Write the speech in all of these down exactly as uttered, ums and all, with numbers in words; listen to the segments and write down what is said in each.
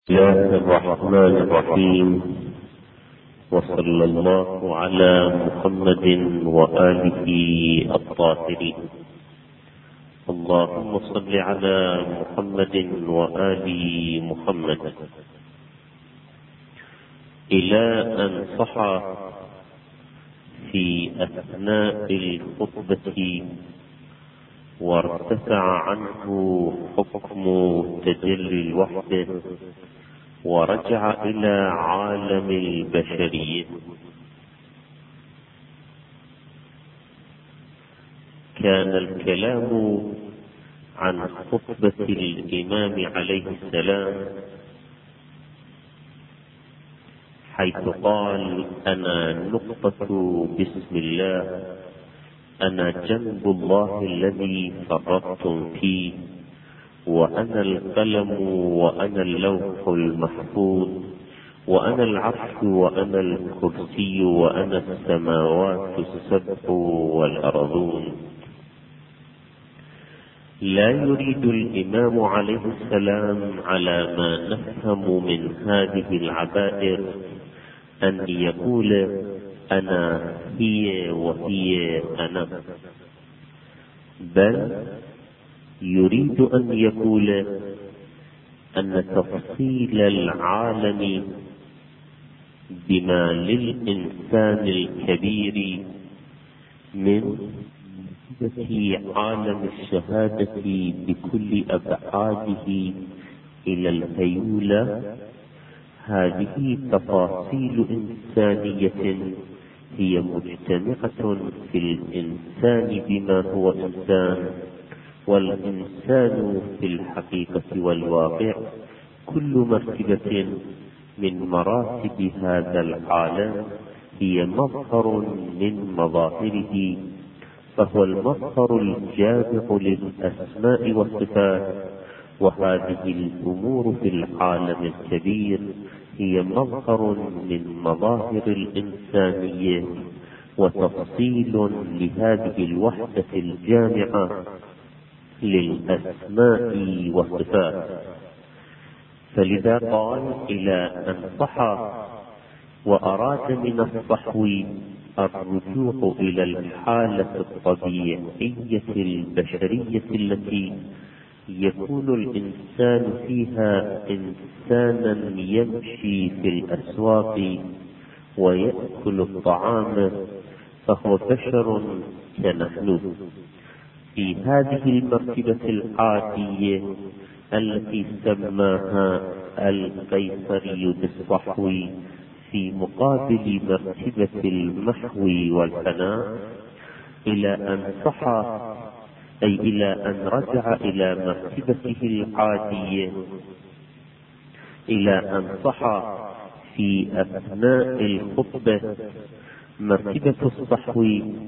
بسم الله الرحمن الرحيم، وصلى الله على محمد وآله الطاهرين. اللهم صل على محمد وآل محمد. إلى أن صح في أثناء الخطبة وارتفع عنه حكم تجلي الوحدة ورجع إلى عالم البشرية. كان الكلام عن خطبة الإمام عليه السلام حيث قال: أنا نقطة بسم الله، أنا جنب الله الذي فرطتم فيه، وأنا القلم، وأنا اللوح المحفوظ، وأنا العرش، وأنا الكرسي، وأنا السماوات السبع والأرضون. لا يريد الإمام عليه السلام على ما نفهم من هذه العبائر أن يقول أنا هي وهي أنا، بل يريد أن يقول أن تفصيل العالم بما للإنسان الكبير من في عالم الشهادة بكل أبعاده إلى الهيولة، هذه تفاصيل إنسانية هي مجتمعة في الإنسان بما هو إنسان، والإنسان في الحقيقة والواقع كل مرتبة من مراتب هذا العالم هي مظهر من مظاهره، فهو المظهر الجامع للأسماء والصفات. وهذه الأمور في العالم الكبير هي مظهر من مظاهر الإنسانية وتفصيل لهذه الوحدة الجامعة للأسماء والصفات. فلذا قال: إلى أن صح، وأراد من الصحو الرجوع إلى الحالة الطبيعية البشرية التي يكون الإنسان فيها إنسانا يمشي في الأسواق ويأكل الطعام، فهو بشر كنحن في هذه المرتبة العادية التي سماها القيصري بالصحو في مقابل مرتبة المحو والفناء. إلى أن صح، أي إلى أن رجع إلى مرتبته العادية، إلى أن صح في أثناء الخطبة مرتبة الصحو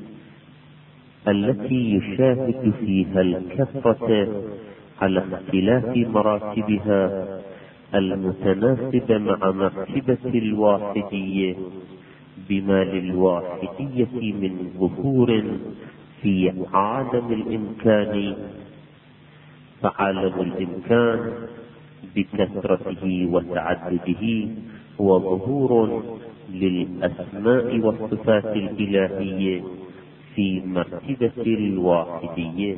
التي يشاهد فيها الكثرة على اختلاف مراتبها المتناسبة مع مرتبة الواحدية بما للواحدية من ظهور في عالم الإمكان. فعالم الإمكان بكثرته وتعدده هو ظهور للأسماء والصفات الإلهية في مرتبة الواحدية.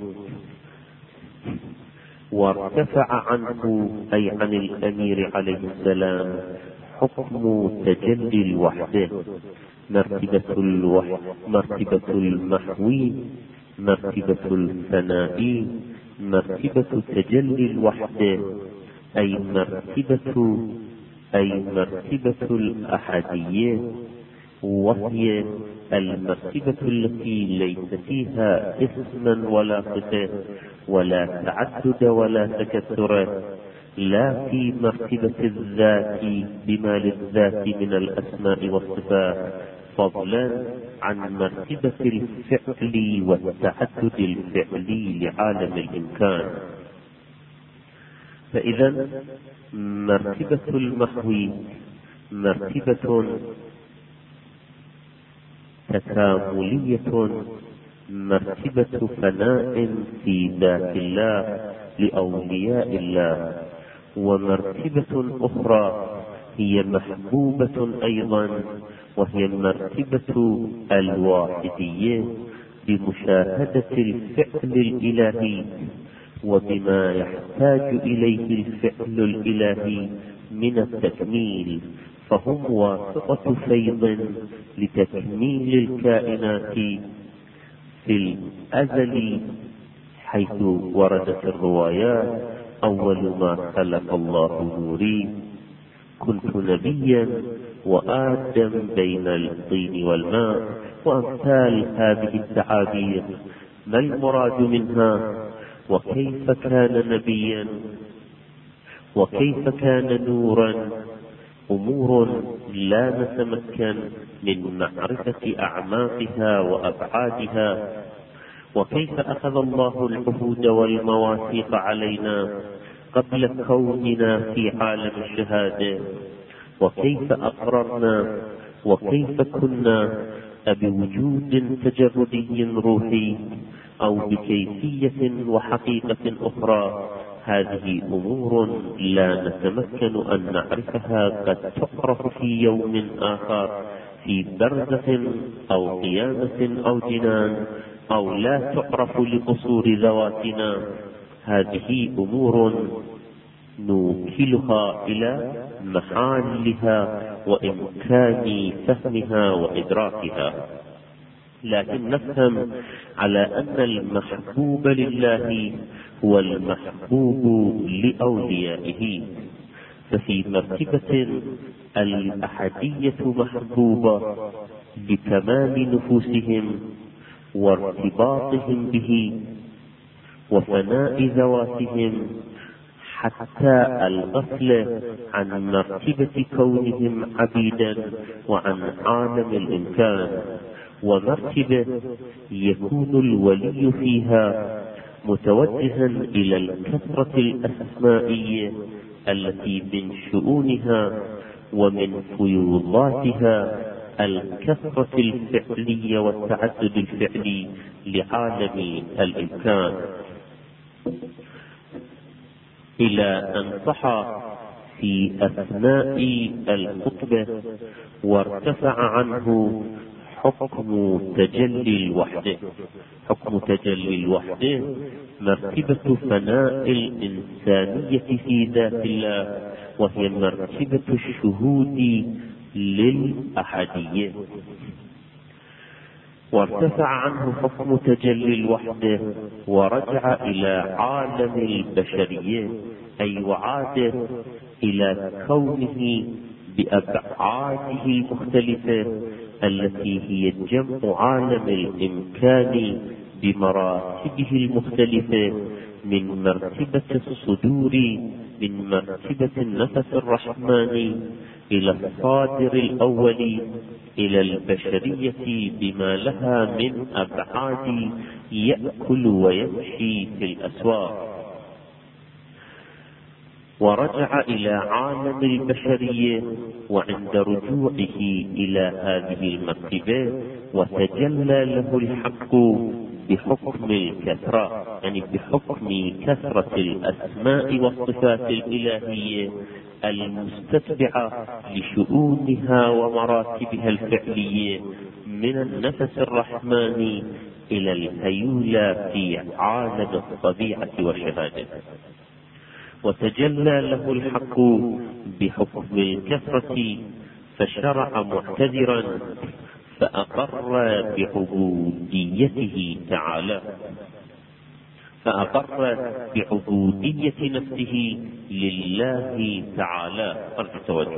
وارتفع عنه، أي عن الأمير عليه السلام، حكم تجلي الوحدة، مرتبة الوحد، مرتبة المحوي، مرتبة الفناء، مرتبة تجلي الوحدة، أي مرتبة أي مرتبة الأحدية، وهي المرتبة التي ليس فيها اسما ولا صفة ولا تعدد ولا تكثر، لا في مرتبة الذات بما للذات من الأسماء والصفات، فضلا عن مرتبة الفعل والتعدد الفعلي لعالم الإمكان. فإذا مرتبة المحوي مرتبة تكاملية، مرتبة فناء في ذات الله لأولياء الله، ومرتبة أخرى هي محبوبة أيضا، وهي المرتبة الواحدية بمشاهدة الفعل الإلهي وبما يحتاج إليه الفعل الإلهي من التكميل، فهم واسطة فيض لتكميل الكائنات في الأزل، حيث وردت الروايات: أول ما خلق الله نوري، كنت نبيا، وآدم بين الطين والماء، وأمثال هذه التعابير. ما المراد منها؟ وكيف كان نبيا؟ وكيف كان نورا؟ أمور لا نتمكن من معرفة أعماقها وأبعادها. وكيف أخذ الله العهود والمواثيق علينا قبل كوننا في عالم الشهادة؟ وكيف أقررنا؟ وكيف كنا؟ أبوجود تجردي روحي أو بكيفية وحقيقة أخرى؟ هذه أمور لا نتمكن أن نعرفها، قد تعرف في يوم آخر في برزخ أو قيامة أو جنان، أو لا تعرف لقصور ذواتنا. هذه أمور نوكلها إلى محالها وإمكان فهمها وإدراكها، لكن نفهم على أن المحبوب لله هو المحبوب لأوليائه. ففي مرتبة الأحدية محبوبة بكمال نفوسهم وارتباطهم به وفناء ذواتهم، حتى الغفلة عن مرتبة كونهم عبيدا وعن عالم الإمكان، ومرتبة يكون الولي فيها متوجها إلى الكثرة الأسمائية التي من شؤونها ومن فيوضاتها الكثرة الفعلية والتعدد الفعلي لعالم الإمكان، إلى أن صح في أثناء الخطبة وارتفع عنه حكم تجلي الوحدة. حكم تجلي الوحدة مرتبة فناء الإنسانية في ذات الله، وهي مرتبة الشهود للأحدية. وارتفع عنه حكم تجلي الوحدة ورجع إلى عالم البشرية، أي وعاد إلى كونه بأبعاده المختلفة التي هي جمع عالم الإمكان بمراتبه المختلفة، من مرتبة الصدور، من مرتبة النفس الرحماني إلى الصادر الأول، إلى البشرية بما لها من أبعاد يأكل ويمشي في الأسواق. ورجع إلى عالم البشرية، وعند رجوعه إلى هذه المرتبة وتجلى له الحق بحكم الكثرة، يعني بحكم كثرة الأسماء والصفات الإلهية المستتبعة لشؤونها ومراتبها الفعلية، من النفس الرحماني إلى الهيولى في عالم الطبيعة والشهادة. وتجلى له الحق بحكم الكثرة فشرع معتذرا فأقر بعبوديته تعالى، فأقر بعبودية نفسه لله تعالى. التوجه.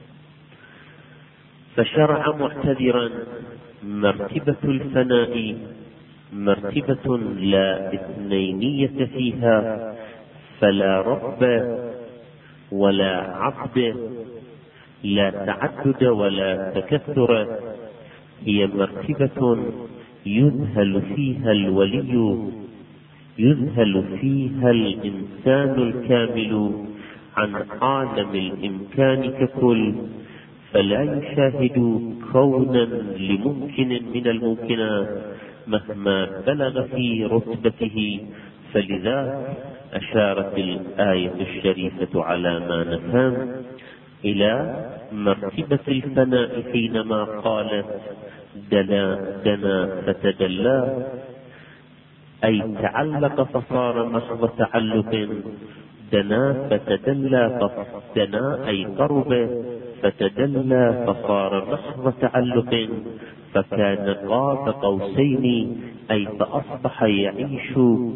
فشرع معتذرا مرتبة الفناء، مرتبة لا اثنينية فيها، فلا رب ولا عبد، لا تعدد ولا تكثر. هي مرتبة يذهل فيها الولي، يذهل فيها الإنسان الكامل عن عالم الإمكان ككل، فلا يشاهد كونا لممكن من الممكنات مهما بلغ في رتبته. فلذا أشارت الآية الشريفة على ما نفهم إلى مرتبة الفناء حينما قالت دنا دنا فتدلى، أي تعلق فصار محض تعلق. دنا فتدلى، دنا أي قرب، فتدلى فصار محض تعلق، فكان قاب قوسين، أي فأصبح يعيش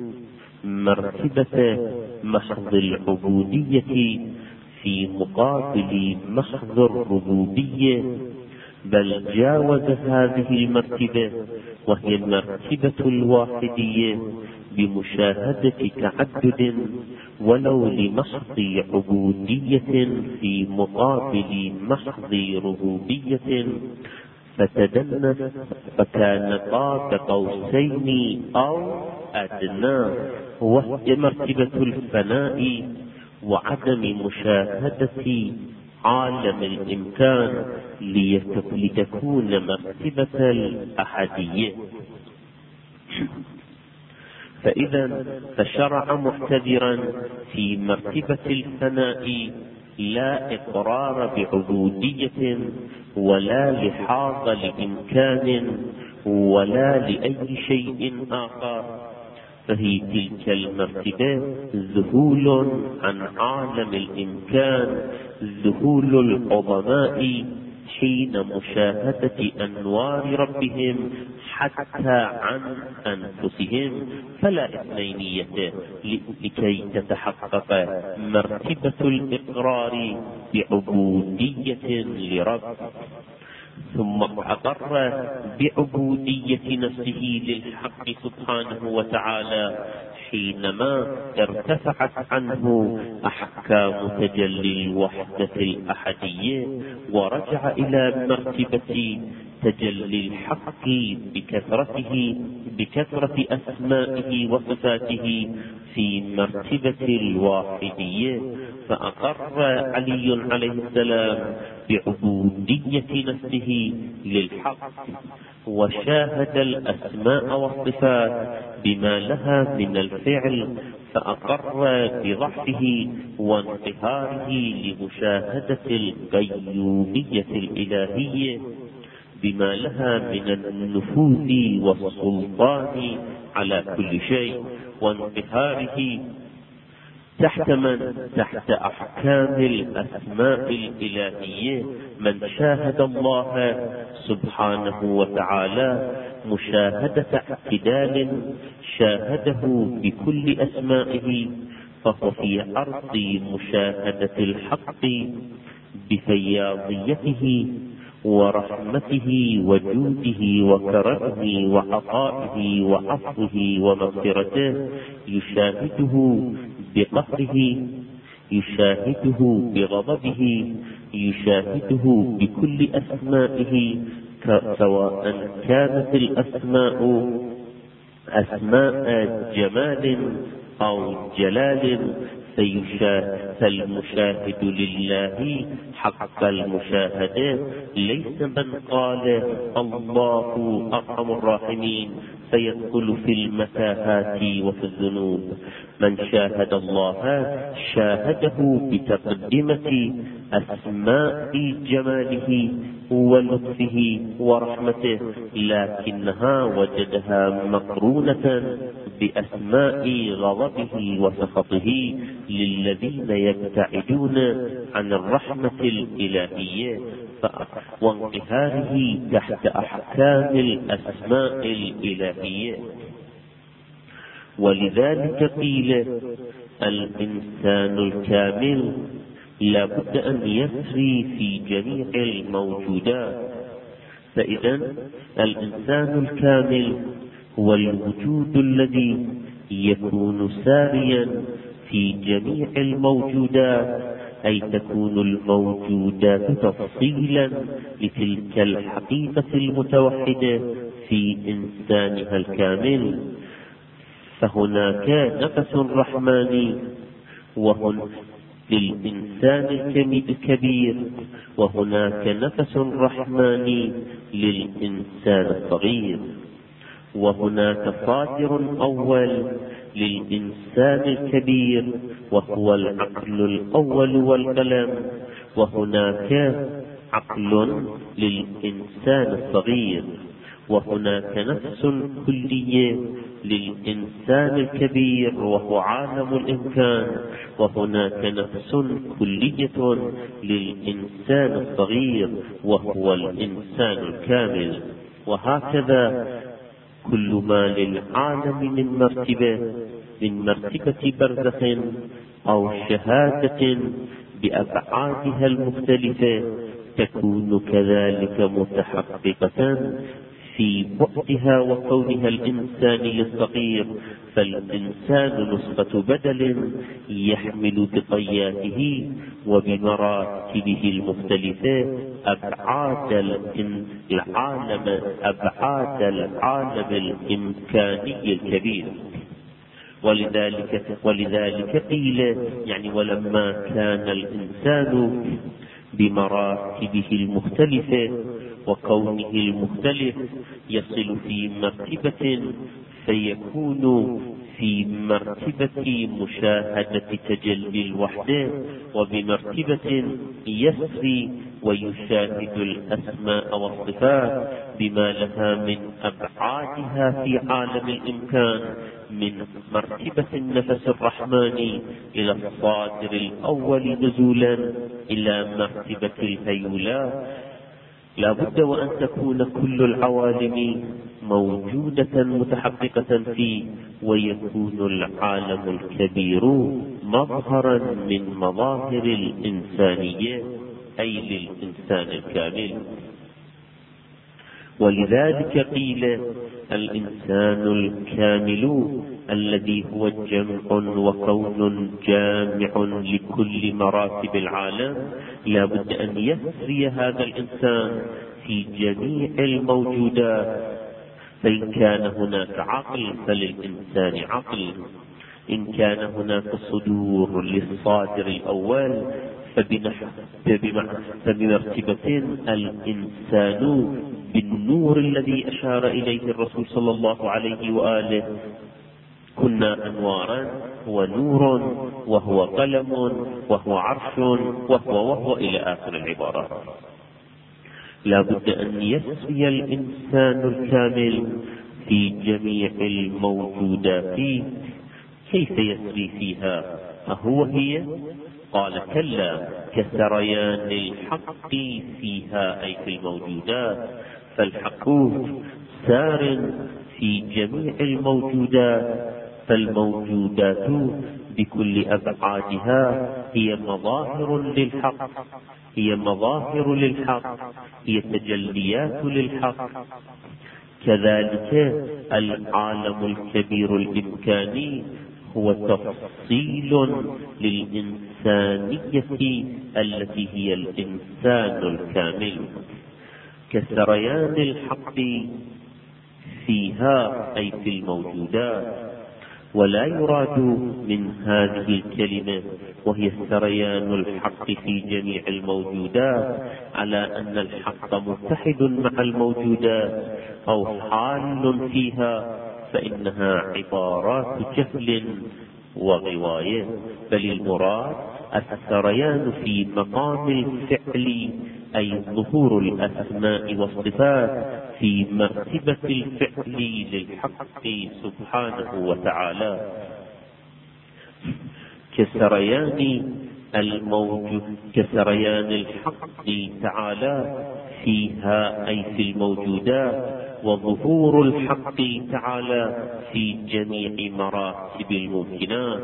مرتبة محض العبودية في مقابل محض الربوبية، بل جاوز هذه المرتبة وهي مرتبة الواحدية بمشاهدة تعدد ولو لمحض عبودية في مقابل محض ربوبية، فتدنس فكان قاب قوسين أو أدنى، وهي مرتبة الفناء وعدم مشاهدة عالم الإمكان لتكون مرتبة الأحدية. فإذا فشرع معتذرا في مرتبة الفناء لا إقرار بعبودية ولا لحاظ لإمكان ولا لأي شيء آخر، فهي تلك المرتبة ذهول عن عالم الإمكان، ذهول العظماء حين مشاهدة أنوار ربهم حتى عن أنفسهم، فلا اثنينية لكي تتحقق مرتبة الإقرار بعبودية لرب، ثم أقر بعبودية نفسه للحق سبحانه وتعالى حينما ارتفعت عنه أحكام تجلي الوحدة الأحدية، ورجع إلى مرتبة تجلي الحق بكثرته بكثرة أسمائه وصفاته في مرتبة الواحدية، فأقر علي عليه السلام بعبودية نفسه للحق، وشاهد الأسماء والصفات بما لها من الفعل، فأقر بضعفه وانقهاره لمشاهدة القيومية الإلهية بما لها من النفوذ والسلطان على كل شيء، وانقهاره تحت من؟ تحت أحكام الأسماء الإلهية. من شاهد الله سبحانه وتعالى مشاهدة اعتدال شاهده بكل أسمائه، فهو في عرض مشاهدة الحق بفياضيته ورحمته وجوده وكرمه وعطائه وعفوه ومغفرته، يشاهده بقهره، يشاهده بغضبه، يشاهده بكل أسمائه، سواء كانت الأسماء أسماء جمال أو جلال، فالمشاهد لله حق المشاهدة ليس من قال الله أرحم الراحمين فيدخل في المتاهات وفي الذنوب. من شاهد الله شاهده بتقدمة أسماء جماله ولطفه ورحمته، لكنها وجدها مقرونة بأسماء غضبه وسخطه للذين يبتعدون عن الرحمة الإلهية، وانقهاره تحت أحكام الأسماء الإلهية. ولذلك قيل الإنسان الكامل لا بد أن يسري في جميع الموجودات. فإذا الإنسان الكامل هو الوجود الذي يكون ساريا في جميع الموجودات، أي تكون الموجودات تفصيلا لتلك الحقيقة المتوحدة في إنسانها الكامل. فهناك نفس رحماني وهن للإنسان الكبير، وهناك نفس رحماني للإنسان الصغير. وهناك صادر أول للإنسان الكبير وهو العقل الأول والقلم، وهناك عقل للإنسان الصغير، وهناك نفس كلية للإنسان الكبير وهو عالم الإمكان، وهناك نفس كلية للإنسان الصغير وهو الإنسان الكامل. وهكذا كل ما للعالم من مرتبة من مرتبة برزخ أو شهادة بأبعادها المختلفة تكون كذلك متحققة في بعدها وكونها الإنساني الصغير، فالإنسان نسخة بدل يحمل بطياته وبمراتبه المختلفة أبعاد العالم أبعاد العالم الإمكاني الكبير. ولذلك ولذلك قيل يعني ولما كان الإنسان بمراتبه المختلفة وكونه المختلف يصل في مرتبة فيكون في مرتبة مشاهدة تجلي الوحدة، وبمرتبة يسري ويشاهد الأسماء والصفات بما لها من أبعادها في عالم الإمكان، من مرتبة النفس الرحمن إلى الصادر الأول نزولا إلى مرتبة الهيولا. لا بد وأن تكون كل العوالم موجودة متحققة فيه، ويكون العالم الكبير مظهرا من مظاهر الإنسانية أي للإنسان الكامل. ولذلك قيل الإنسان الكامل الذي هو جمع وكون جامع لكل مراتب العالم، لا بد أن يسري هذا الإنسان في جميع الموجودات. فإن كان هناك عقل فللإنسان عقل، إن كان هناك صدور للصادر الأول فبمرتبة الإنسان بالنور الذي أشار إليه الرسول صلى الله عليه وآله، كنا أنوارا، هو نور وهو قلم وهو عرش وهو وهو إلى آخر العبارات. لا بد أن يسري الإنسان الكامل في جميع الموجودات. كيف يسري فيها؟ أهو هي؟ قال كلا، كسريان الحق فيها أي في الموجودات، فالحق سار في جميع الموجودات، فالموجودات بكل أبعادها هي مظاهر للحق هي مظاهر للحق هي تجليات للحق. كذلك العالم الكبير الإمكاني هو تفصيل للإنسانية التي هي الإنسان الكامل، كسريان الحق فيها أي في الموجودات. ولا يراد من هذه الكلمة وهي سريان الحق في جميع الموجودات على أن الحق متحد مع الموجودات أو حال فيها، فإنها عبارات جهل وغواية، بل المراد السريان في مقام الفعل أي ظهور الأسماء والصفات في مرتبة الفعل للحق سبحانه وتعالى، كسريان الموجود كسريان الحق تعالى فيها أي في الموجودات، وظهور الحق تعالى في جميع مراتب الممكنات.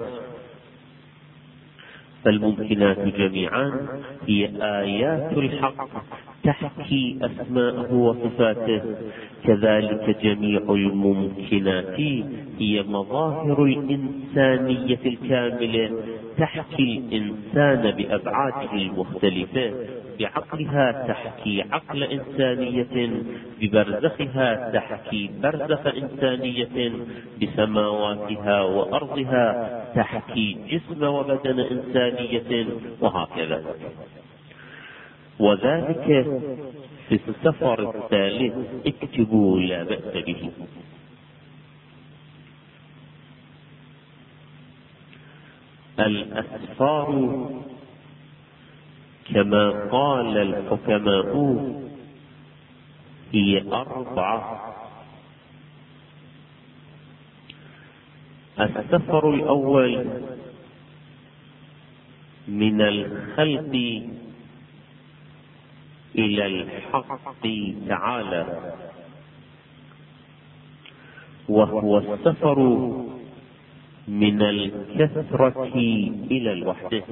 فالممكنات جميعا هي آيات الحق تحكي أسماءه وصفاته، كذلك جميع الممكنات هي مظاهر الإنسانية الكاملة تحكي الإنسان بأبعاده المختلفة، بعقلها تحكي عقل إنسانية، ببرزخها تحكي برزخ إنسانية، بسماواتها وأرضها تحكي جسم وبدن إنسانية، وهكذا. وذلك في السفر الثالث اكتبوا لا بأس به. الأسفار كما قال الحكماء هي أربعة. السفر الأول من الخلق إلى الحق تعالى، وهو السفر من الكثرة إلى الوحدة.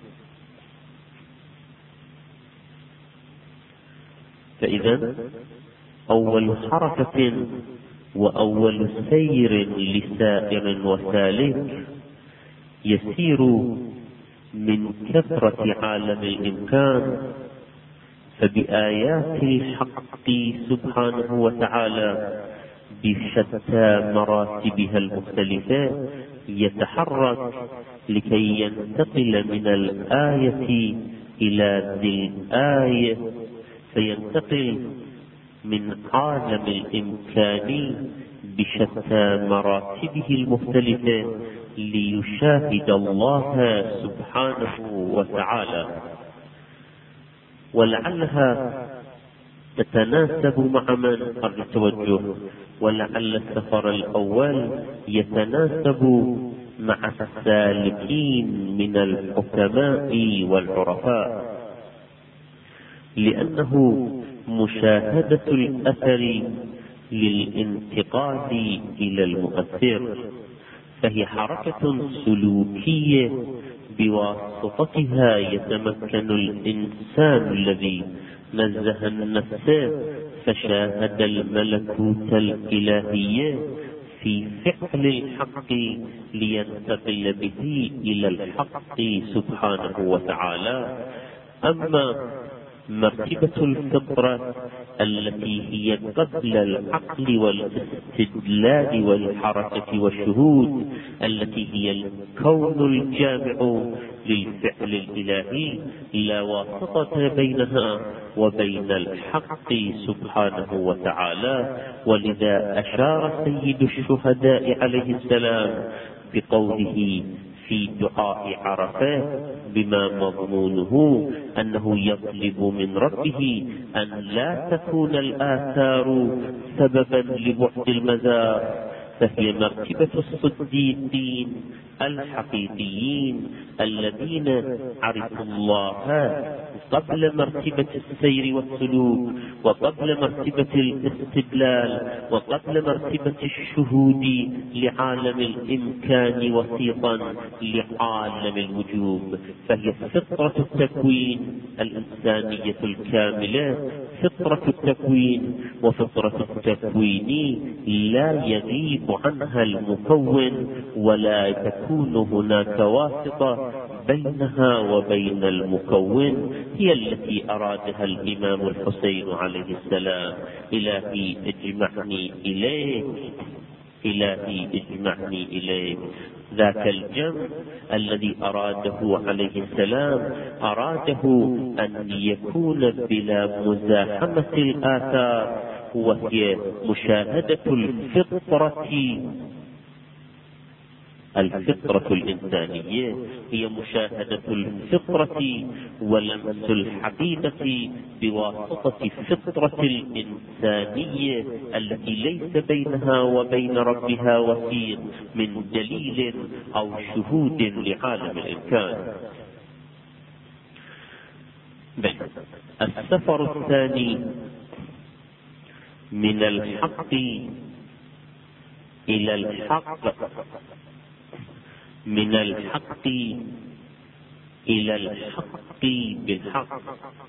فإذا أول حركة وأول سير لسائر وسالك يسير من كثرة عالم الإمكان، فبآيات الحق سبحانه وتعالى بشتى مراتبها المختلفة يتحرك لكي ينتقل من الآية إلى ذي الآية، فينتقل من عالم الإمكان بشتى مراتبه المختلفة ليشاهد الله سبحانه وتعالى. ولعلها تتناسب مع من التوجه، ولعل السفر الأول يتناسب مع السالكين من الحكماء والعرفاء، لأنه مشاهدة الأثر للانتقال إلى المؤثر، فهي حركة سلوكية بواسطتها يتمكن الإنسان الذي نزه النفس فشاهد الملكوت الإلهي في فعل الحق لينتقل به إلى الحق سبحانه وتعالى. أما مرتبة الفطرة التي هي قبل العقل والاستدلال والحركة والشهود، التي هي الكون الجامع للفعل الإلهي، لا واسطة بينها وبين الحق سبحانه وتعالى. ولذا أشار سيد الشهداء عليه السلام بقوله في دعاء عرفة بما مضمونه أنه يطلب من ربه أن لا تكون الآثار سببا لبعد المزار، فهي مرتبة الصديقين الحقيقيين الذين عرفوا الله قبل مرتبة السير والسلوك، وقبل مرتبة الاستدلال، وقبل مرتبة الشهود لعالم الإمكان وسيطا لعالم الوجوب. فهي فطرة التكوين الإنسانية الكاملة، فطرة التكوين، وفطرة التكوين لا يغيب عنها المكون، ولا تكون هناك واسطة بينها وبين المكون. هي التي أرادها الإمام الحسين عليه السلام: إلهي اجمعني إليك، إلهي اجمعني إليك. ذاك الجمع الذي أراده عليه السلام أراده أن يكون بلا مزاحمة الآثار، وهي مشاهدة الفطرة الفطرة الإنسانية، هي مشاهدة الفطرة ولمس الحقيقة بواسطة الفطرة الإنسانية التي ليس بينها وبين ربها وسيط من دليل أو شهود لعالم الإمكان. السفر الثاني من الحق إلى الحق، من الحق إلى الحق بالحق.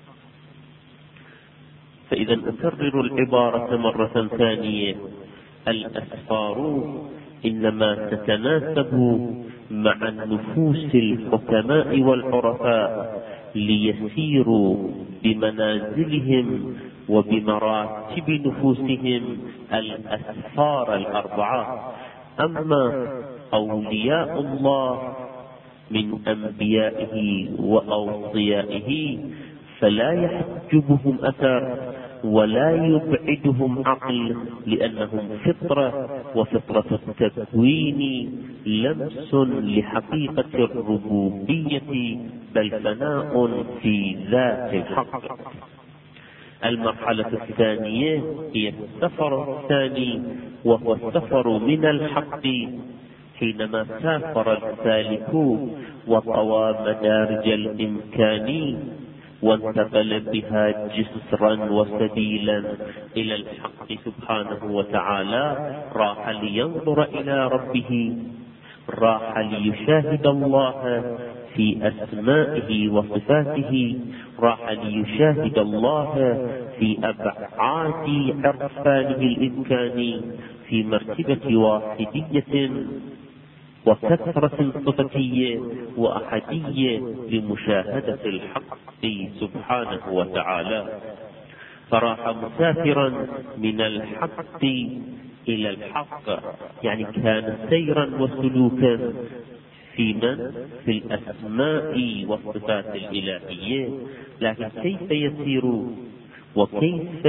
فإذا أكرر العبارة مرة ثانية: الأسفار إنما تتناسب مع النفوس الحكماء والعرفاء ليسيروا بمنازلهم وبمراتب نفوسهم الأسفار الأربعة. أما أولياء الله من أنبيائه وأوصيائه فلا يحجبهم أثر ولا يبعدهم عقل، لأنهم فطرة، وفطرة التكوين لمس لحقيقة الربوبية، بل فناء في ذات الحق. المرحلة الثانية هي السفر الثاني، وهو السفر من الحق، حينما سافر السالك وطوى مدارج الإمكان، وانتقل بها جسرا وسبيلا إلى الحق سبحانه وتعالى، راح لينظر إلى ربه، راح ليشاهد الله في أسمائه وصفاته، راح ليشاهد الله في أبعاد عرفانه الإمكاني، في مرتبة واحدية وكثرة صفتية وأحدية لمشاهدة الحق سبحانه وتعالى. فراح مسافرا من الحق إلى الحق، يعني كان سيرا وسلوكا في من؟ في الأسماء والصفات الإلهية، لكن كيف يسير وكيف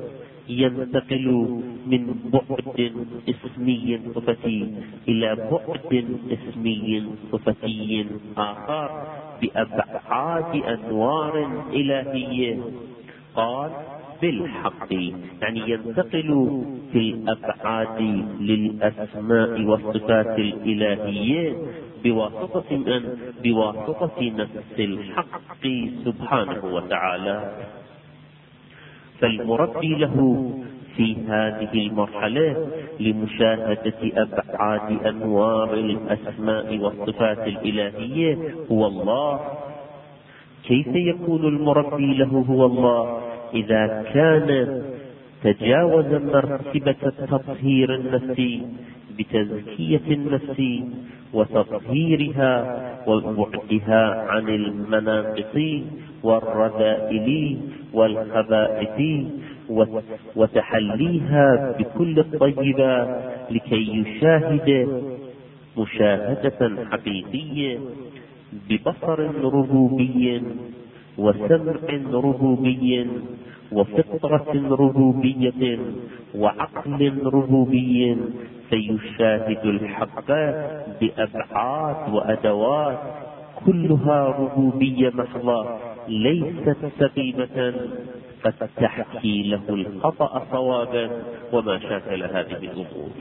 ينتقل من بعد اسمي صفتي إلى بعد اسمي صفتي آخر بأبعاد أنوار إلهية؟ قال بالحق، يعني ينتقل في الأبعاد للأسماء والصفات الإلهية بواسطة من؟ بواسطة نفس الحق سبحانه وتعالى. فالمربي له في هذه المرحلة لمشاهدة أبعاد أنوار الأسماء والصفات الإلهية هو الله. كيف يكون المربي له هو الله إذا كان تجاوز مرتبة التطهير النفسي بتزكية النفس وتطهيرها وبعدها عن المناقص والرذائل والخبائث وتحليها بكل الطيبات، لكي يشاهد مشاهدة حقيقية ببصر ربوبي وسمع ربوبي وفطرة ربوبية وعقل ربوبي، فيشاهد الحق بأبعاد وأدوات كلها ربوبية محضة ليست سقيمة قد تحكي له الخطأ صوابا وما شاكل هذه الأمور.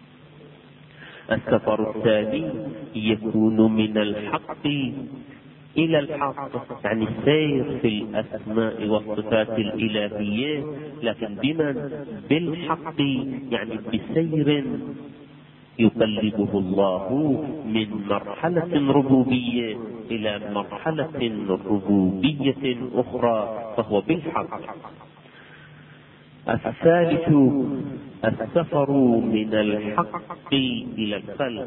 السفر الثاني يكون من الحق إلى الحق، يعني السير في الأسماء والصفات الإلهية، لكن بمن؟ بالحق، يعني بسير يقلبه الله من مرحلة ربوبية إلى مرحلة ربوبية أخرى، فهو بالحق. الثالث السفر من الحق إلى الخلق.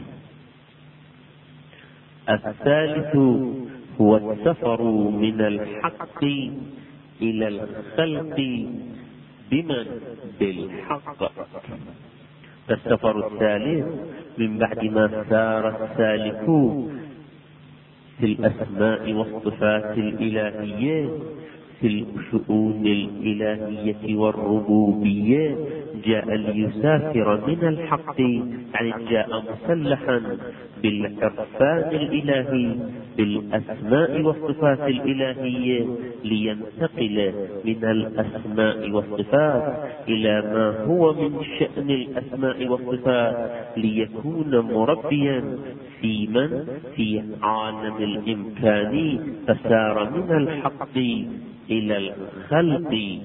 الثالث هو السفر من الحق إلى الخلق بمن؟ بالحق. السفر الثالث من بعد ما سار السالك في الأسماء والصفات الإلهية في الشؤون الإلهية والربوبية، جاء ليسافر من الحق، يعني جاء مسلحا بالعرفان الإلهي بالأسماء والصفات الإلهية، لينتقل من الأسماء والصفات إلى ما هو من شأن الأسماء والصفات، ليكون مربيا في من؟ في عالم الإمكان. فسار من الحق إلى الخلق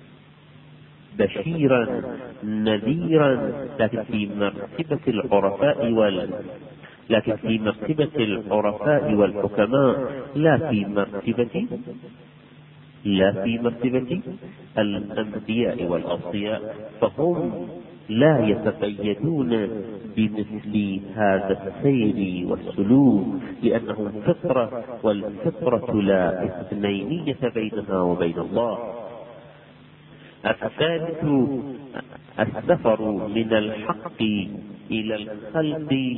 بشيرا نذيرا، لكن في مرتبة العرفاء وال لكن في مرتبة العرفاء والحكماء، لا في مرتبة لا في مرتبة الأنبياء والأوصياء، فهم لا يتقيدون بمثل هذا السير والسلوك، لأنهم فطرة، والفطرة لا اثنينية بينها وبين الله. الثالث السفر من الحق إلى الخلق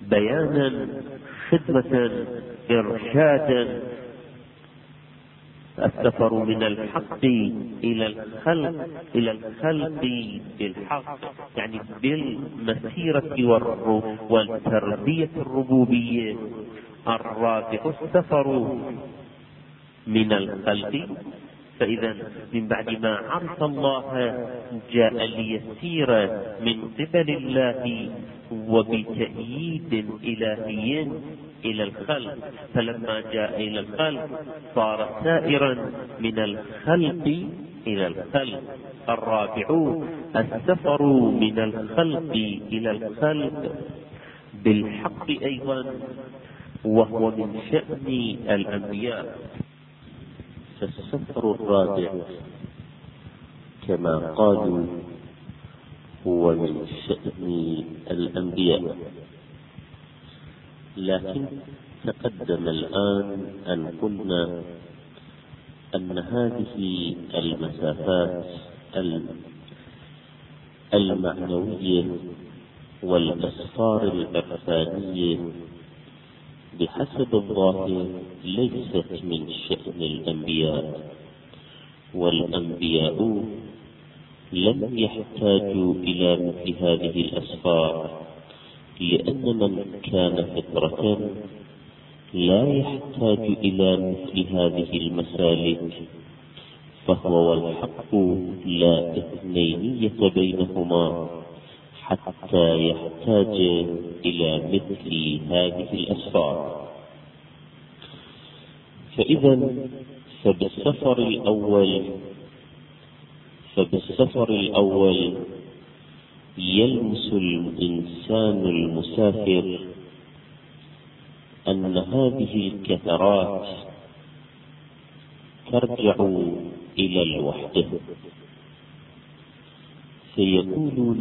بيانا، خدمة، إرشادا السفر من الحق إلى الخلق إلى الخلق بالحق، يعني بالمسيرة والتربية الربوبية. الرابع السفر من الخلق، فإذا من بعد ما عرف الله جاء ليسير من قبل الله وبتأييد إلهي إلى الخلق، فلما جاء إلى الخلق صار سائرا من الخلق إلى الخلق. الرابع السفر من الخلق إلى الخلق بالحق أيضا، وهو من شأن الأنبياء. فالسفر الرابع كما قالوا هو من شأن الأنبياء، لكن تقدم الآن أن قلنا أن هذه المسافات المعنوية والأسفار العرفانية بحسب الظاهر ليست من شأن الأنبياء، والأنبياء لم يحتاجوا إلى مثل هذه الأسفار، لأن من كان فطرة لا يحتاج إلى مثل هذه المسالك، فهو والحق لا إثنينية بينهما حتى يحتاج إلى مثل هذه الأسفار. فإذا فبالسفر الأول فبالسفر الأول يلمس الإنسان المسافر أن هذه الكثرات ترجع إلى الوحدة، فيقولون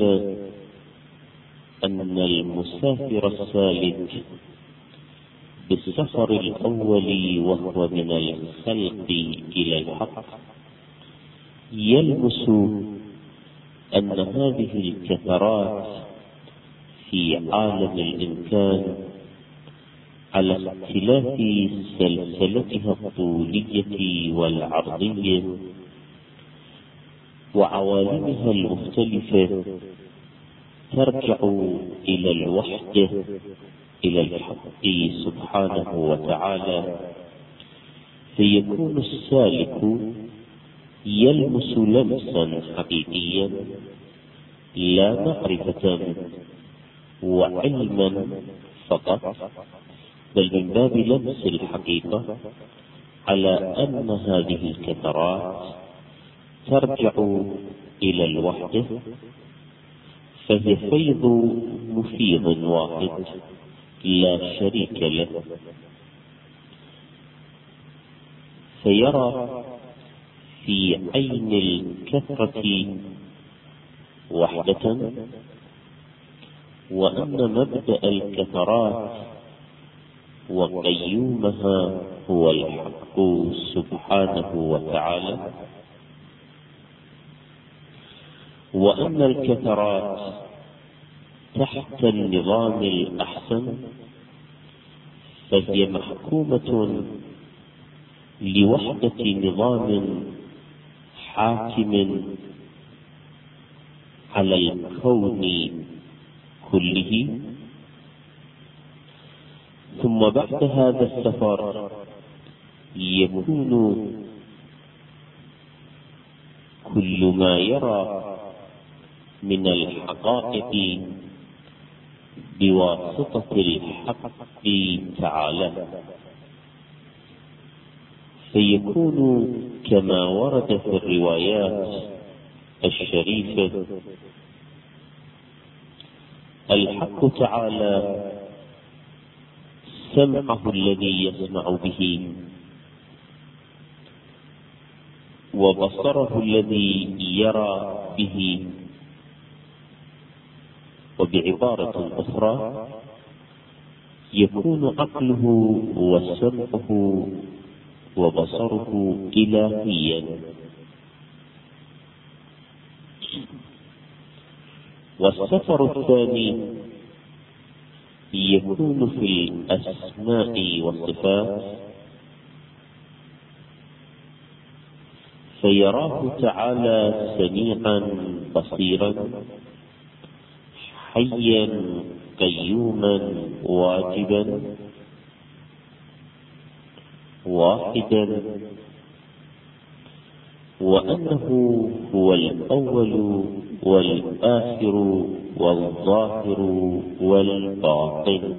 أن المسافر السالك بالسفر الأول وهو من الخلق إلى الحق يلمس أن هذه الكثرات في عالم الإمكان على اختلاف سلسلتها الطولية والعرضية وعوالمها المختلفة ترجع إلى الوحدة، إلى الحق سبحانه وتعالى، فيكون السالك يلمس لمسا حقيقيا لا معرفة وعلما فقط، بل من باب لمس الحقيقة على أن هذه الكثرات ترجع إلى الوحدة، فهي فيض مفيض واحد لا شريك له، فيرى في عين الكثرة وحدة، وأن مبدأ الكثرات وقيومها هو الحق سبحانه وتعالى، وأن الكثرات تحت النظام الأحسن فهي محكومة لوحدة نظام حاكم على الكون كله. ثم بعد هذا السفر يكون كل ما يرى من الحقائق بواسطة الحق تعالى، فيكون كما ورد في الروايات الشريفة: الحق تعالى سمعه الذي يسمع به، وبصره الذي يرى به، وبعبارة أخرى يكون عقله وسمعه وبصره إلهيا. والسفر الثاني يكون في الأسماء والصفات، فيراه تعالى سميعا بصيرا حيا قيوما واجبا واحدا، وأنه هو الأول والآخر والظاهر والباطن.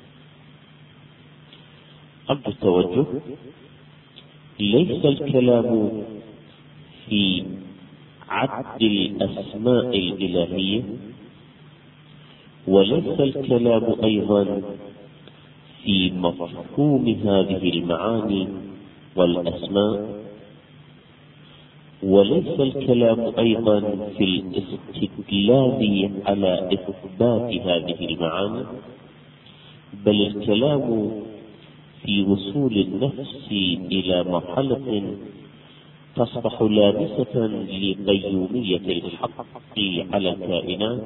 أرجو التوجه، ليس الكلام في عد الأسماء الإلهية، وليس الكلام أيضا في مفهوم هذه المعاني والأسماء، وليس الكلام أيضا في الاستدلال على إثبات هذه المعاني، بل الكلام في وصول النفس إلى مرحلة تصبح لامسة لقيومية الحق على الكائنات،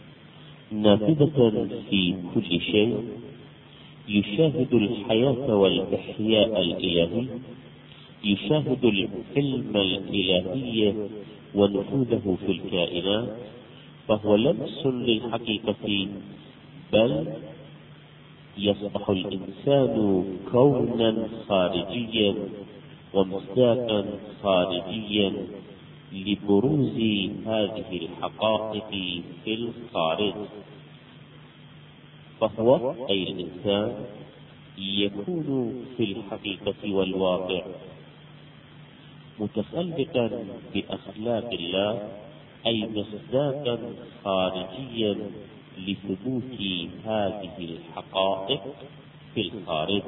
نافذة في كل شيء، يشاهد الحياة والإحياء الإلهي، يشاهد العلم الإلهي ونفوذه في الكائنات، فهو لمس للحقيقة، بل يصبح الإنسان كونا خارجيا ومصداقا خارجيا لبروز هذه الحقائق في الخارج. فهو أي الإنسان يكون في الحقيقة والواقع متخلقا بأخلاق الله، أي مصداقا خارجيا لثبوت هذه الحقائق في الخارج.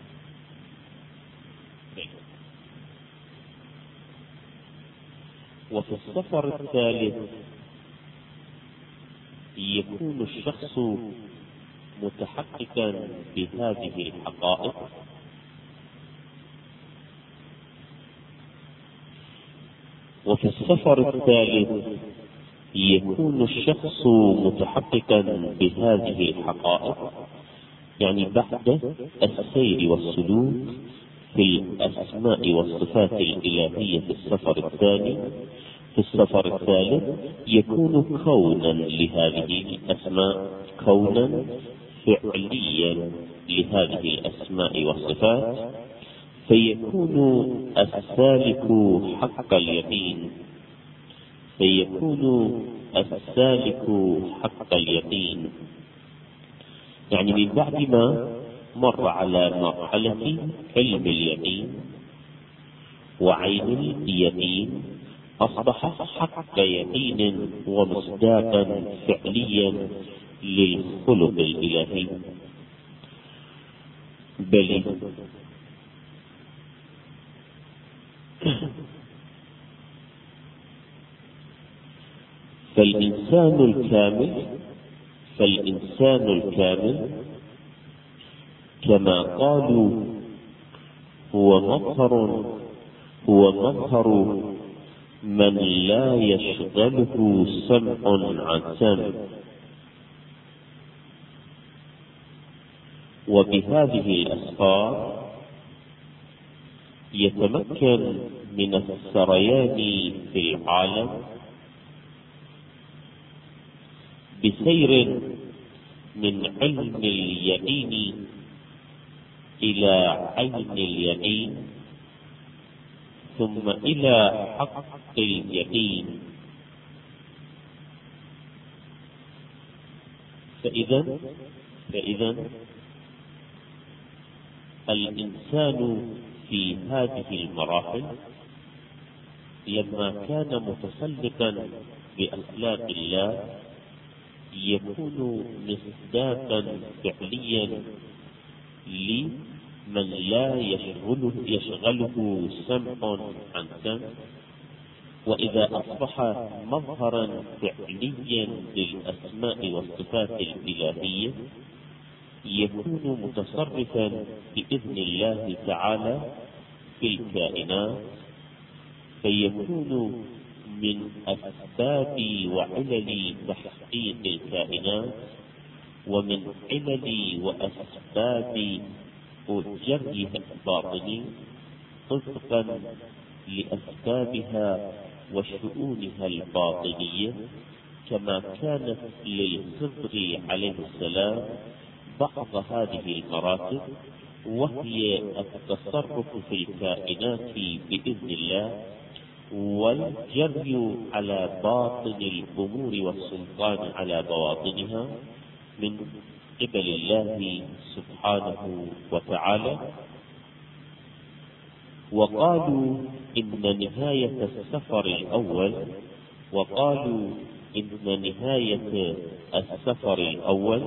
وفي السفر الثالث يكون الشخص متحققا بهذه الحقائق، وفي السفر الثالث يكون الشخص متحققا بهذه الحقائق، يعني بعد السير والسلوك في الأسماء والصفات الإلهية في السفر الثاني. في السفر الثالث يكون كونا لهذه الأسماء، كونا فعليا لهذه الأسماء والصفات، فيكون السالك حق اليقين، فيكون السالك حق اليقين، يعني من بعد ما مر على مرحلة علم اليقين وعين اليقين أصبح حق يقين ومصداقا فعليا للخلق الإلهي. بل فالإنسان الكامل فالإنسان الكامل كما قالوا هو مظهر هو مظهر من لا يشغله سمع عن سمع، وبهذه الأسفار يتمكن من السريان في العالم بسير من علم اليقين إلى عين اليقين، ثم إلى حق اليقين. فإذا فإذا الإنسان في هذه المراحل لما كان متخلقا بأخلاق الله يكون مصداقا فعليا لمن لا يشغله, يشغله سمع عن سمع، وإذا أصبح مظهرا فعليا للأسماء والصفات الإلهية يكون متصرفا بإذن الله تعالى في الكائنات، فيكون من أسباب وعلل تحقيق الكائنات، ومن علل وأسباب جريها الباطني طبقا لأسبابها وشؤونها الباطنية، كما كانت للخضر عليه السلام بعض هذه المراتب، وهي التصرف في الكائنات بإذن الله، والجري على باطن الأمور والسلطان على بواطنها من قبل الله سبحانه وتعالى. وقالوا إن نهاية السفر الأول وقالوا إن نهاية السفر الأول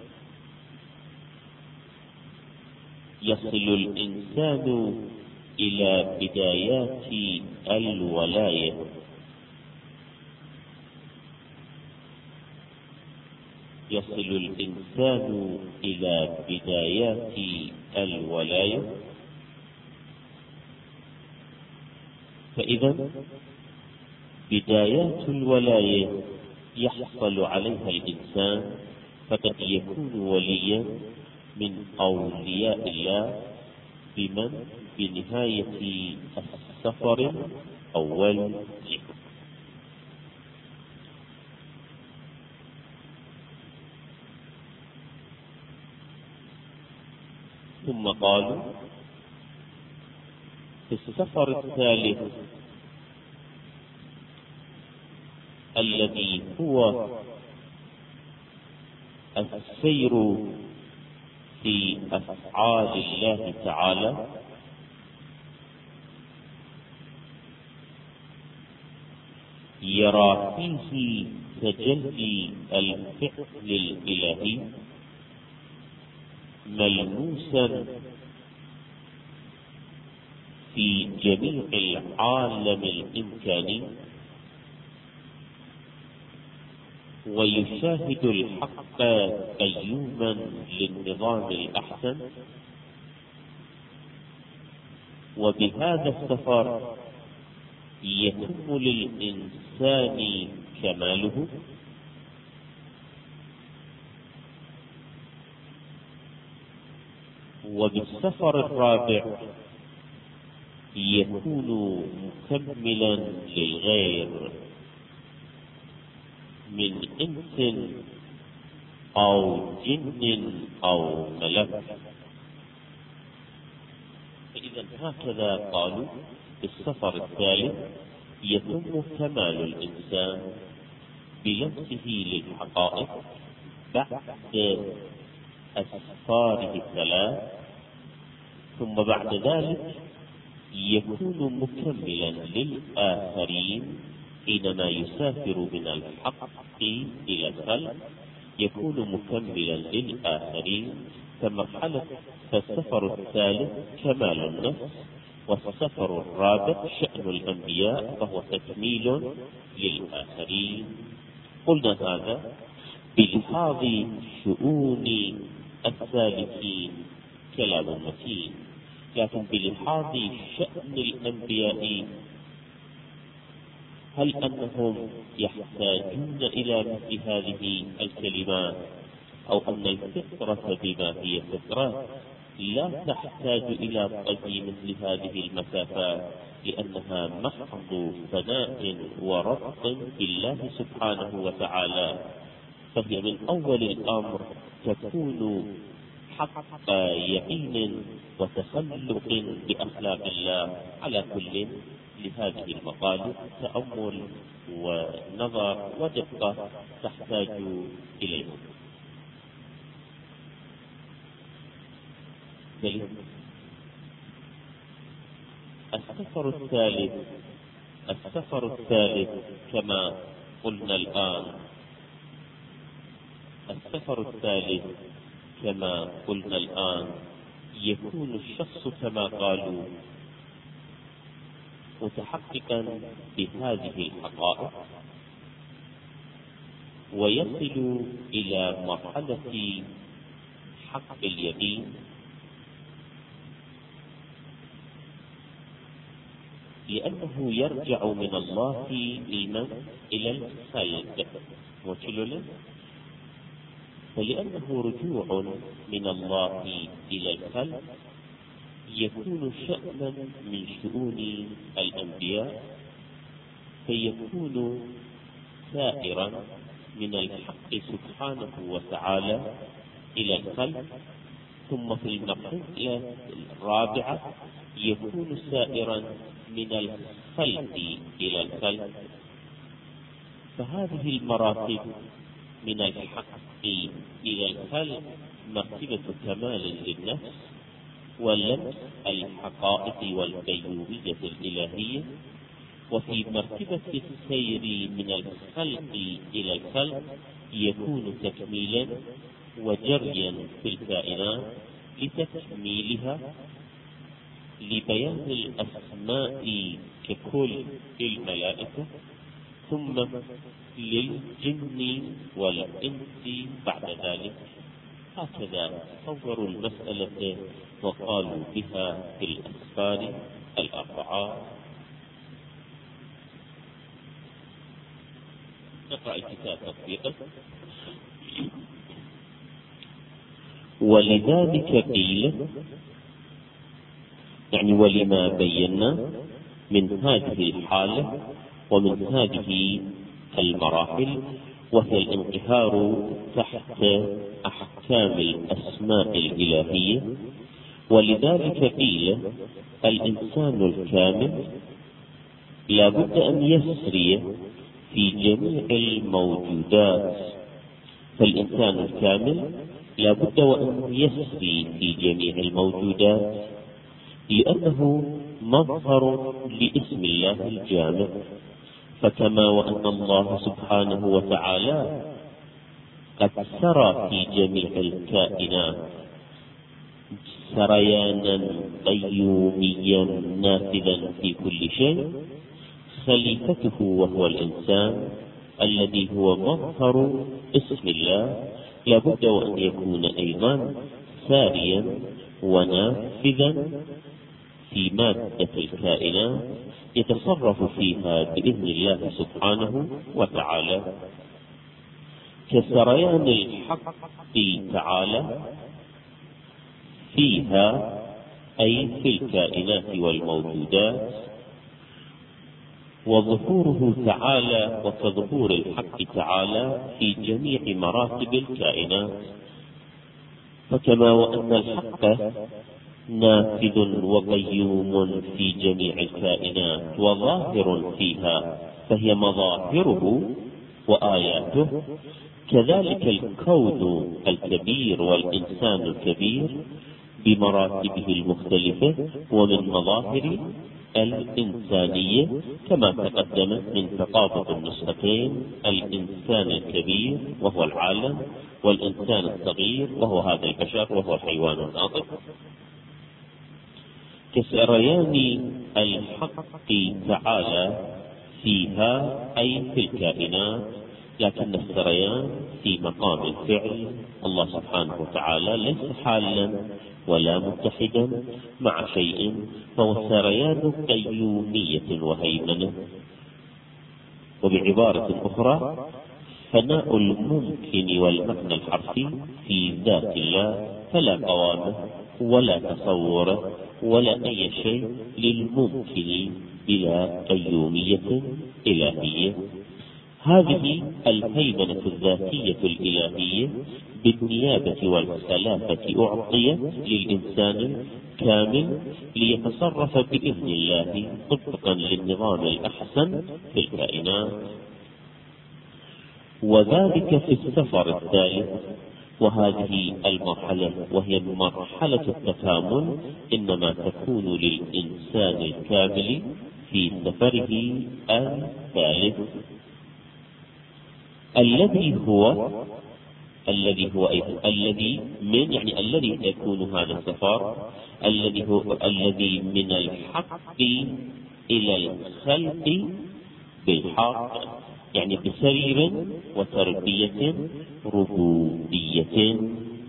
يصل الإنسان إلى بدايات الولاية، يصل الإنسان إلى بدايات الولاية. فإذا بدايات الولاية يحصل عليها الإنسان فقد يكون وليا من أولياء الله بمن بنهاية السفر الأول. ثم قالوا في السفر الثالث الذي هو السير في أفعال الله تعالى، يرى فيه تجلي الفعل الإلهي ملموسا في جميع العالم الإمكاني، ويشاهد الحق قيوما للنظام الأحسن. وبهذا السفر يتم للإنسان كماله، وبالسفر الرابع يكون مكملا للغير من إنس أو جن أو ملك. فإذا هكذا قالوا في السفر الثالث يتم كمال الإنسان بلمسه للحقائق بعد أسفاره الثلاث، ثم بعد ذلك يكون مكملا للآخرين حينما يسافر من الحق إلى الخلق، يكون مكملا للآخرين كمرحلة. فالسفر الثالث كمال النفس، والسفر الرابع شأن الأنبياء فهو تكميل للآخرين. قلنا هذا بلحاظ شؤون السالكين كلام متين، لكن بلحاظ شأن الأنبياء هل أنهم يحتاجون إلى مثل هذه الكلمات، أو أن الفطرة بما هي فطرة لا تحتاج إلى قضي مثل هذه المسافات، لأنها محض ثناء وربط بالله سبحانه وتعالى، فهي من أول الأمر تكون حق يقين وتخلق بأخلاق الله. على كل لهذه المقالة تأمل ونظر ودقة تحتاج إليه. السفر الثالث السفر الثالث كما قلنا الآن السفر الثالث كما قلنا الآن يكون الشخص كما قالوا متحققا بهذه الحقائق، ويصل إلى مرحلة حق اليقين، لأنه يرجع من الله لمن إلى الخلق وكل، فلأنه رجوع من الله إلى الخلق يكون شأنا من شؤون الأنبياء. الأنبياء فيكون سائرا من الحق سبحانه وتعالى إلى الخلق، ثم في المرحلة الرابعة يكون سائرا من الخلق إلى الخلق. فهذه المراتب من الحق إلى الخلق مرتبة كمال للنفس ولمس الحقائق والقيومية الإلهية. وفي مرتبة السير من الخلق إلى الخلق يكون تكميلا وجريا في الكائنات لتكميلها، لبيان الأسماء ككل الملائكة، ثم للجن والإنس بعد ذلك. هكذا صوروا المسألة وقالوا بها في الأسفار الأربعة. نقرأ الكتاب تطبيقا. ولذلك قيل، يعني ولما بينا من هذه الحالة ومن هذه المراحل، وهي الانقهار تحت أحكام الأسماء الإلهية. ولذلك قيل الإنسان الكامل لا بد أن يسري في جميع الموجودات، فالإنسان الكامل لا بد وأن يسري في جميع الموجودات، لأنه مظهر لاسم الله الجامع. فكما وأن الله سبحانه وتعالى قد سرى في جميع الكائنات سريانا قيوميا نافذا في كل شيء، خليفته وهو الإنسان الذي هو مظهر اسم الله لابد وأن يكون أيضا ساريا ونافذا في مادة الكائنات يتصرف فيها بإذن الله سبحانه وتعالى، كسريان الحق تعالى فيها أي في الكائنات والموجودات، وظهوره تعالى وكظهور الحق تعالى في جميع مراتب الكائنات. فكما وأن الحق نافذ وقيوم في جميع الكائنات وظاهر فيها فهي مظاهره وآياته، كذلك الكون الكبير والإنسان الكبير بمراتبه المختلفة ومن مظاهر الإنسانية، كما تقدم من تطابق النسختين: الإنسان الكبير وهو العالم، والإنسان الصغير وهو هذا البشر وهو الحيوان الناطق. كسريان الحق تعالى فيها أي في الكائنات، لكن السريان في مقام الفعل. الله سبحانه وتعالى ليس حالا ولا متحدا مع شيء، فهو سريان قيومية وهيمنة. وبعبارة أخرى فناء الممكن والمعنى الحرفي في ذات الله، فلا قوام ولا تصور ولا أي شيء للممكن بلا قيومية إلهية. هذه الهيمنة الذاتية الإلهية بالنيابة والخلافة أعطيت للإنسان الكامل ليتصرف بإذن الله طبقا للنظام الأحسن في الكائنات، وذلك في السفر الثالث. وهذه المرحلة وهي مرحلة التكامل إنما تكون للإنسان الكامل في سفره الثالث، الذي هو الذي هو الذي من يعني الذي يكون هذا السفر الذي هو الذي من الحق إلى الخلق بالحق، يعني بسير وتربية ربوبية.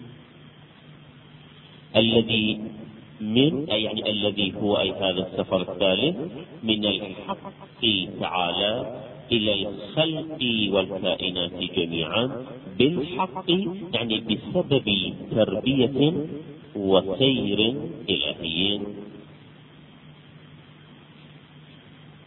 الذي من أي يعني الذي هو أي هذا السفر الثالث من الحق تعالى إلى الخلق والكائنات جميعا بالحق، يعني بسبب تربية وسير إلهي.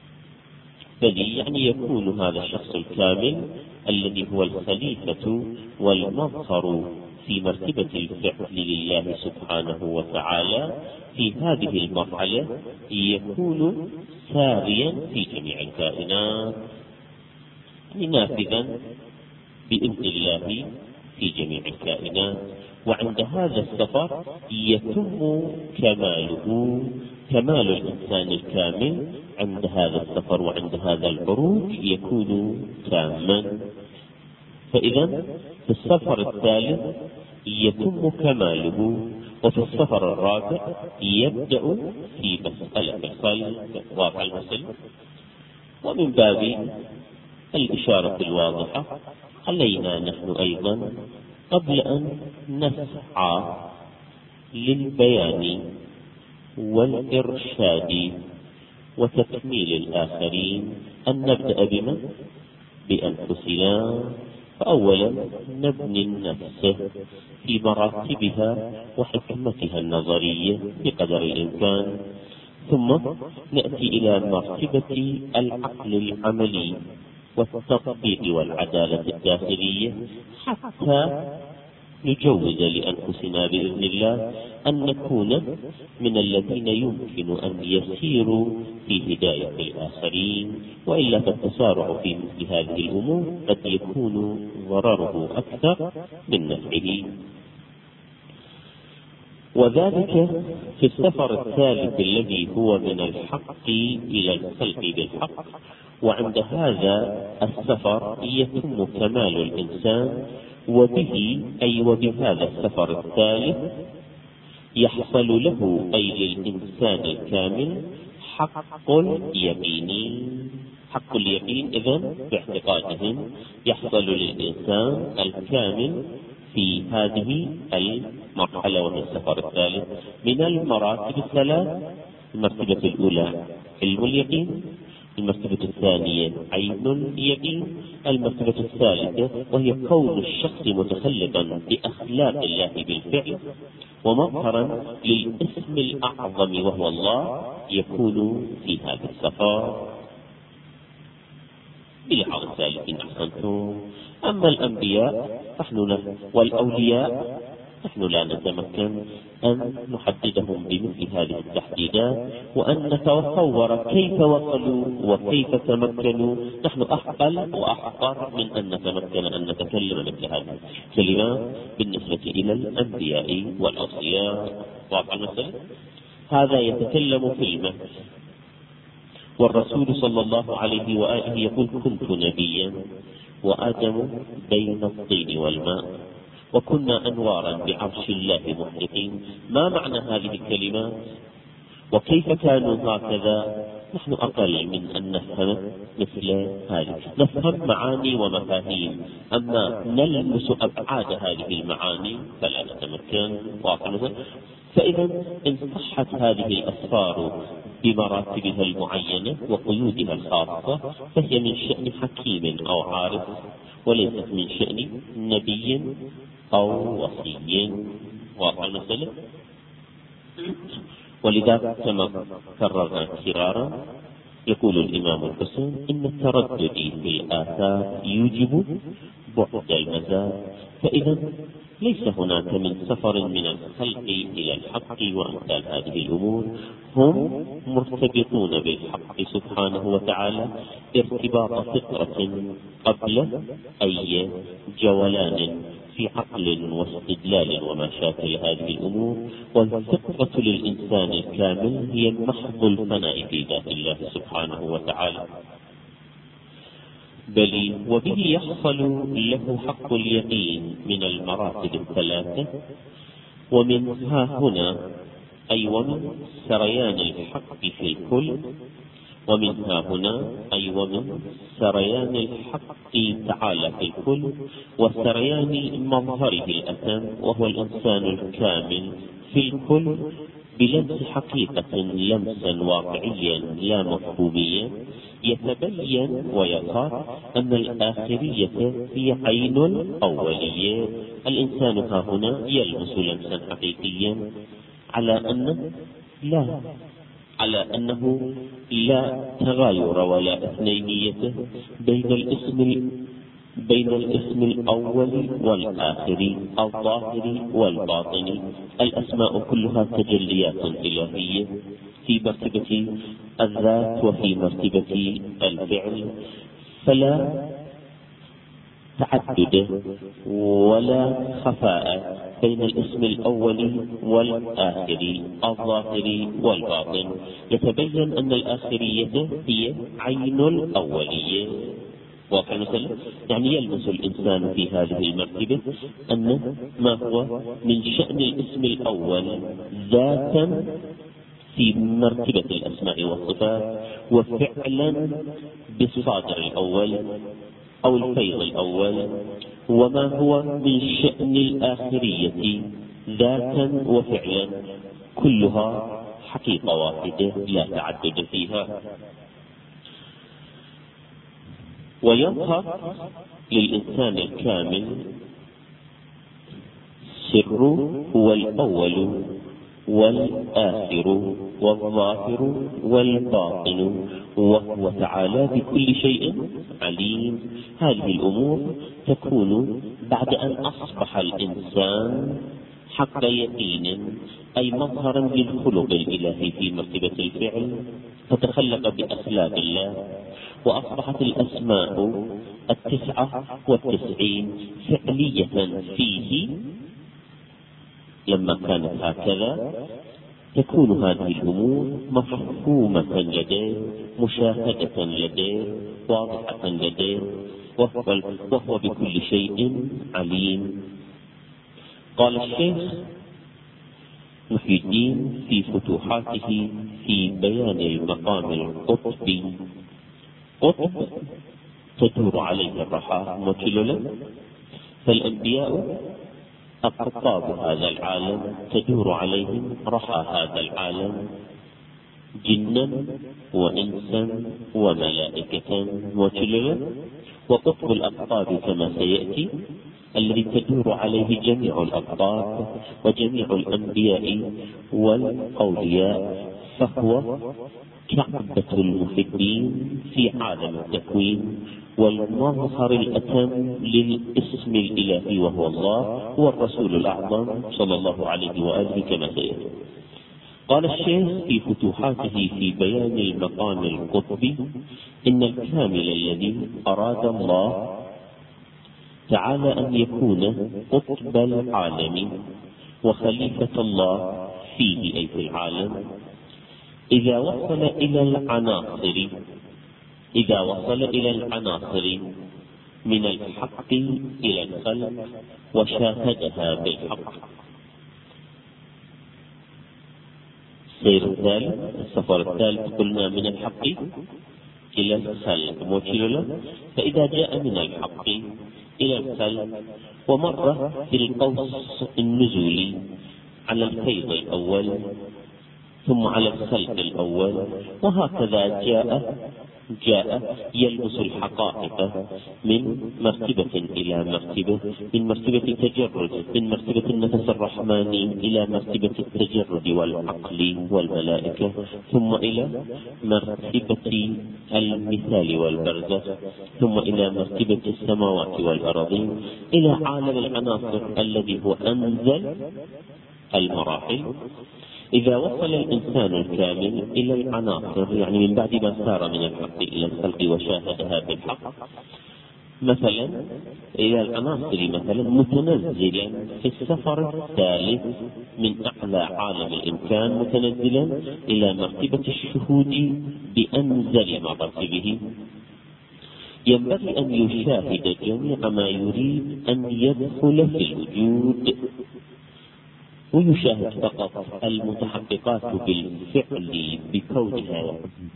بل يعني يكون هذا الشخص الكامل الذي هو الخليفة والمظهر في مرتبة الفعل لله سبحانه وتعالى في هذه المرحلة يكون ساريا في جميع الكائنات، نافذا بإذن الله في جميع الكائنات. وعند هذا السفر يتم كماله، كمال الإنسان الكامل عند هذا السفر وعند هذا العروج يكون تاما. فإذا في السفر الثالث يتم كماله، وفي السفر الرابع يبدأ في مسألة الخلق واقع المسألة. ومن باب الإشارة الواضحة علينا نحن أيضا قبل أن نسعى للبيان والإرشاد وتكميل الآخرين أن نبدأ بمن؟ بأنفسنا. فأولا نبني النفس في مراتبها وحكمتها النظرية بقدر الإمكان، ثم نأتي إلى مرتبة العقل العملي والتطبيق والعدالة الداخلية حتى نجوز لأنفسنا بإذن الله أن نكون من الذين يمكن أن يسيروا في هداية الآخرين، وإلا فالتسارع في مثل هذه الأمور قد يكون ضرره أكثر من نفعه. وذلك في السفر الثالث الذي هو من الحق إلى الخلق بالحق. وعند هذا السفر يتم كمال الإنسان، وبه أي وبهذا السفر الثالث يحصل له أي للإنسان الكامل حق اليقين. حق اليقين إذن باعتقادهم يحصل للإنسان الكامل في هذه المرحلة وفي السفر الثالث من المراتب الثلاث. المرتبة الأولى علم اليقين، المرتبة الثانية عين اليقين، المرتبة الثالثة وهي كون الشخص متخلقا بأخلاق الله بالفعل ومظهرا للاسم الأعظم وهو الله يكون في هذا السفر. بلحاظ الثالثين أحسنتم. أما الأنبياء نحن والأولياء نحن لا نتمكن أن نحددهم بمثل هذه التحديدات وأن نتصور كيف وصلوا وكيف تمكنوا. نحن أحقل وأحقر من أن نتمكن أن نتكلم مثل هذه الكلمات بالنسبة إلى الأنبياء والأوصياء. واضح المسألة؟ هذا يتكلم في المهد، والرسول صلى الله عليه وآله يقول كنت نبيا وآدم بين الطين والماء وكنا أنوارا بعرش الله محيطين. ما معنى هذه الكلمات وكيف كانوا هكذا؟ نحن أقل من أن نفهم مثل هذه، نفهم معاني ومفاهيم، أما نلمس أبعاد هذه المعاني فلا نتمكن. واضح؟ فإذا إن صحت هذه الأسفار بمراتبها المعينة وقيودها الخاصة فهي من شأن حكيم أو عارف، وليست من شأن نبي أو وصي. واضح المسألة؟ ولذا كما كررنا كرارا يقول الإمام الحسين إن التردد في الآثار يوجب بعد المزاج. فإذا ليس هناك من سفر من الخلق إلى الحق وأمثال هذه الأمور، هم مرتبطون بالحق سبحانه وتعالى ارتباط فطرة قبل أي جولان في عقل واستدلال وما شاكل هذه الأمور. والفطرة للإنسان الكامل هي محض الفناء في ذات الله سبحانه وتعالى، بل وبه يحصل له حق اليقين من المراتب الثلاثة. ومنها هنا أي ومن سريان الحق في الكل، ومنها هنا أي ومن سريان الحق تعالى في الكل وسريان مظهره الأتم وهو الإنسان الكامل في الكل بلمس حقيقة لمسا واقعيا لا مفهوميا يتبين ويظهر أن الآخرية هي عين الأولية. الإنسان ها هنا يلمس لمسا حقيقيا على أن لا على أنه لا تغاير ولا اثنينية بين الاسم بين الاسم الأول والآخر، الظاهر والباطن. الأسماء كلها تجليات إلهية في مرتبة الذات وفي مرتبة الفعل، فلا تعدد ولا خفاء بين الاسم الأول والآخر، الظاهر والباطن. يتبين أن الآخرية هي عين الأولية. واضح مثلا؟ يعني يلمس الإنسان في هذه المرتبة أن ما هو من شأن الاسم الأول ذاتا في مرتبة الأسماء والصفات، وفعلا بالصادر الأول أو الفيض الأول، وما هو من شأن الآخرية ذاتا وفعلا، كلها حقيقة واحدة لا تعدد فيها. ويظهر للإنسان الكامل سر هو الأول والآخر والظاهر والباطن، وهو تعالى بكل شيء عليم. هذه الأمور تكون بعد أن أصبح الإنسان حق يقين، أي مظهرا للخلق الإلهي في مرتبة الفعل، فتخلق بأخلاق الله، وأصبحت الأسماء التسعة والتسعين فعلية فيه. لما كانت هكذا تكون هذه الأمور مفهومة لديه، مشاهدة لديه، واضحة لديه، وهو, وهو بكل شيء عليم. قال الشيخ محي الدين في فتوحاته في بيان المقام القطبي: قطب تدور عليه الرحى مكللا، فالأنبياء أقطاب هذا العالم تدور عليهم رحى هذا العالم، جنا وإنسا وملائكة مكللا. وقطب الأقطاب كما سيأتي الذي تدور عليه جميع الأقطاب وجميع الأنبياء والأولياء، فهو كعبة المحبين في عالم التكوين، والمظهر الأتم للاسم الإلهي وهو الله، هو الرسول الأعظم صلى الله عليه وآله كما سيأتي. قال الشيخ في فتوحاته في بيان المقام القطبي: إن الكامل الذي أراد الله تعالى أن يكون قطب العالم وخليفة الله فيه أي في العالم، إذا وصل إلى العناصر إذا وصل إلى العناصر من الحق إلى الخلق وشاهدها بالحق. السير الثالث السفر الثالث قلنا من الحق إلى الخلق موكل، فإذا جاء من الحق إلى الخلق ومر في القوس النزولي على الفيض الأول ثم على الخلق الأول، وهكذا جاء جاء يلبس الحقائق من مرتبة إلى مرتبة، من مرتبة التجرد، من مرتبة النفس الرحماني إلى مرتبة التجرد والعقل والملائكة، ثم إلى مرتبة المثال والبرزخ، ثم إلى مرتبة السماوات والأراضين، إلى عالم العناصر الذي هو أنزل المراحل. إذا وصل الإنسان الكامل إلى العناصر، يعني من بعد ما سار من الحق إلى الخلق وشاهدها بالحق، مثلا إلى العناصر مثلا متنزلا في السفر الثالث من أعلى عالم الإمكان، متنزلا إلى مرتبة الشهود بأنزل مراتبه، ينبغي أن يشاهد جميع ما يريد أن يدخل في الوجود، ويشاهد فقط المتحققات بالفعل بكونها.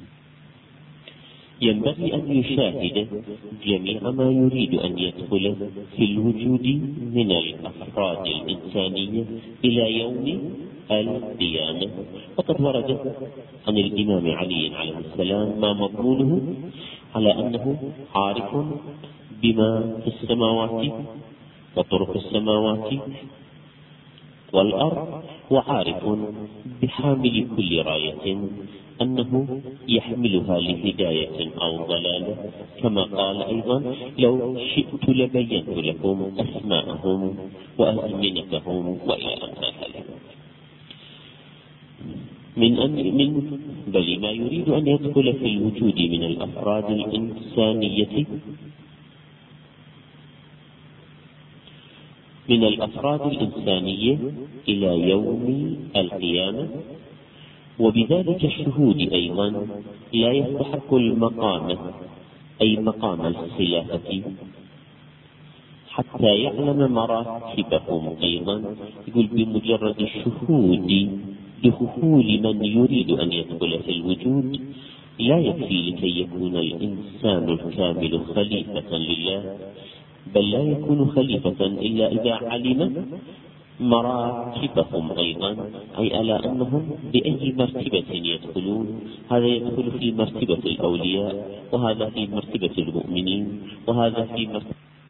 ينبغي أن يشاهد جميع ما يريد أن يدخل في الوجود من الأفراد الإنسانية إلى يوم القيامة. وقد ورد عن الإمام علي عليه السلام ما مضمونه على أنه عارف بما في السماوات وطرق السماوات والأرض، وعارف بحامل كل راية أنه يحملها لهداية أو ضلالة، كما قال أيضا لو شئت لبينت لكم أسماءهم وأزمنتهم وإلى آخره. من أن من بل ما يريد أن يدخل في الوجود من الأفراد الإنسانية من الأفراد الإنسانية إلى يوم القيامة، وبذلك الشهود أيضا لا يستحق المقام أي مقام الخلافة حتى يعلم مراتبهم أيضا. يقول بمجرد الشهود دخول من يريد أن يدخل في الوجود لا يكفي لكي يكون الإنسان الكامل خليفة لله، بل لا يكون خليفة إلا إذا علم مراتبهم أيضا، أي على أنهم بأي مرتبة يدخلون. هذا يدخل في مرتبة الأولياء، وهذا في مرتبة المؤمنين، وهذا في مرتبة